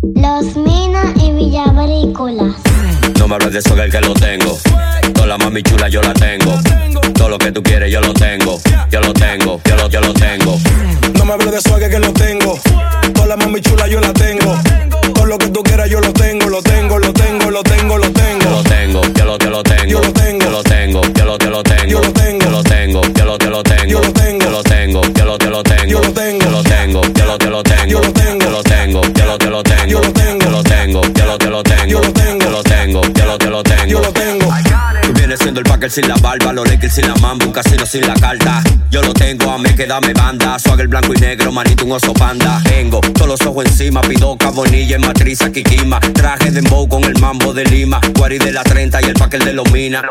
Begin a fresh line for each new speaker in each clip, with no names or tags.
Los Minas y Villa Agrícolas.
No me hables de eso, que lo tengo. Toda la mami chula yo la tengo. Todo lo que tú quieres yo lo tengo. Yo lo tengo, yo lo tengo.
No me hables de eso, que lo tengo. Toda la mami chula yo la tengo. Todo lo que tú quieras yo lo tengo. Lo tengo, lo tengo, lo tengo, lo tengo.
Yo lo tengo, yo lo tengo.
Yo lo tengo.
Yo lo tengo, yo lo tengo.
Yo lo tengo.
Yo lo tengo, yo lo tengo.
Yo lo tengo.
Yo lo tengo, yo lo tengo.
Yo lo tengo.
Yo lo tengo, yo lo tengo.
Yo lo tengo.
Yo lo tengo, yo lo tengo.
Yo lo tengo.
Yo lo tengo, yo lo tengo.
Yo lo tengo.
Yo lo tengo, yo lo tengo.
Yo lo tengo.
Tú vienes siendo el packer sin la barba, los Lakers sin la mamba, un casino sin la carta. Yo lo tengo, a mí que dame banda. Swagger blanco y negro, manito, un oso panda. Tengo todos los ojos encima, pido cabonilla en matriz, Kikima. Traje de Mbow con el mambo de Lima. Guari de la 30 y el packer de los Minas.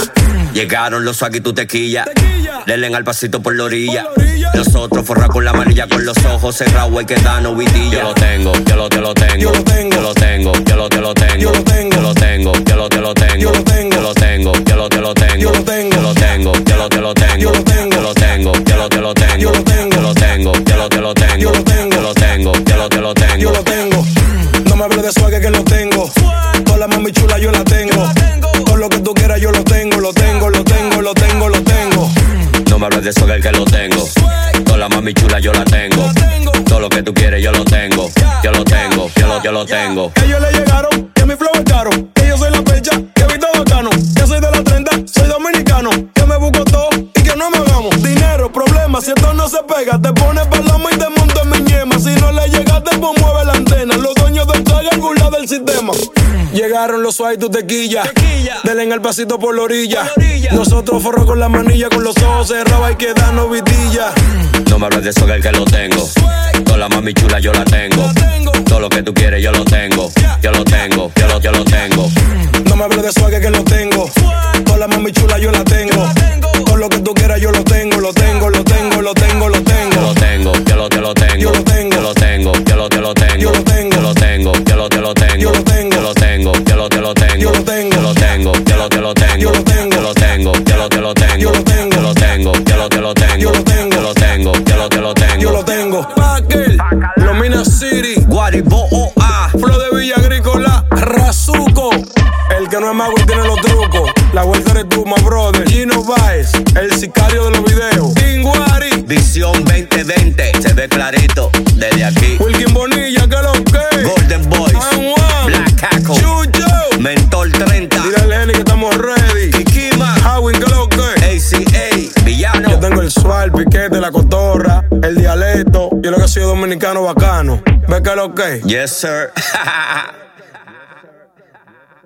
Llegaron los swag y tu tequilla. Denle al pasito por la orilla. Nosotros forra con la manilla, con los ojos cerrados, hay que darnos vidilla. Yo lo tengo, yo lo tengo.
Yo lo tengo.
Yo lo tengo, yo lo tengo.
Yo lo tengo.
Yo lo tengo, yo lo tengo.
Yo lo tengo.
Yo lo tengo, yo lo tengo.
Yo lo tengo.
Yo lo tengo, yo lo tengo.
Yo lo tengo.
Yo lo tengo, yo lo tengo.
Yo lo tengo.
Yo lo tengo, yo lo tengo.
Yo lo tengo.
Yo lo tengo, yo lo tengo.
Yo lo tengo. No me hables de swag, que lo tengo. Toda la mami chula yo la tengo. Todo lo que tú quieras yo lo tengo. Lo tengo, lo tengo, lo tengo, lo tengo.
No me hables de eso, que lo tengo. Toda la mami chula yo la tengo. Todo lo que tú quieres yo lo tengo. Yo lo tengo, yo lo tengo.
Ellos le llegaron, que mi flow es caro. Que yo soy la pecha, que visto bacano. Que soy de la 30, soy dominicano. Que me busco todo y que no me hagamos. Dinero, problemas, si esto no se pega, te pones paloma y te monto en mi ñema. Si no le llegaste, pues mueve la antena. Los dueños del tag al burla del sistema. Llegaron los suay, tu tequilla. Denle el pasito por la orilla. Nosotros forro con la manilla, con los ojos cerrados, hay que darnos vidilla.
No me hables de eso, que lo tengo. Toda la mami chula yo la tengo. Todo lo que tú quieres yo lo tengo. Yo lo tengo, yo lo tengo.
No me hables de swag, que lo tengo. Toda la mami chula yo la tengo. Todo lo que tú quieras yo lo tengo. Lo tengo, lo tengo, lo tengo, lo tengo.
Yo lo tengo, yo lo tengo.
Yo lo tengo.
Yo lo tengo, yo lo tengo.
Yo lo tengo.
Yo lo tengo, yo lo tengo.
Yo lo tengo.
Yo lo tengo, yo lo tengo.
Yo lo tengo.
Yo lo tengo, yo lo tengo.
Yo lo tengo.
Yo lo tengo, yo lo tengo.
Yo lo tengo.
Yo lo tengo, yo lo tengo.
Yo lo tengo.
Yo lo tengo, yo lo tengo.
Yo lo tengo. Packer, Los Minas City,
Guariboa,
Flow de Villa Agrícola, Razuco. El que no es mago y tiene los trucos. La vuelta eres tú, my brother. Gino Baez, el sicario de los videos. Inguari,
Visión 2020, se ve clarito desde aquí.
Wilkin Bonilla, que lo que.
Golden Boys,
Juan,
Black Caco,
Chucho.
Mentor 30,
Dile a Lenny que estamos ready.
Kikima,
Howin, que lo que.
ACA, Villano.
Yo tengo el swag, el piquete, la cotorra, el dialecto. Yo lo que soy dominicano bacano. ¿Ves que lo que?
Yes, sir.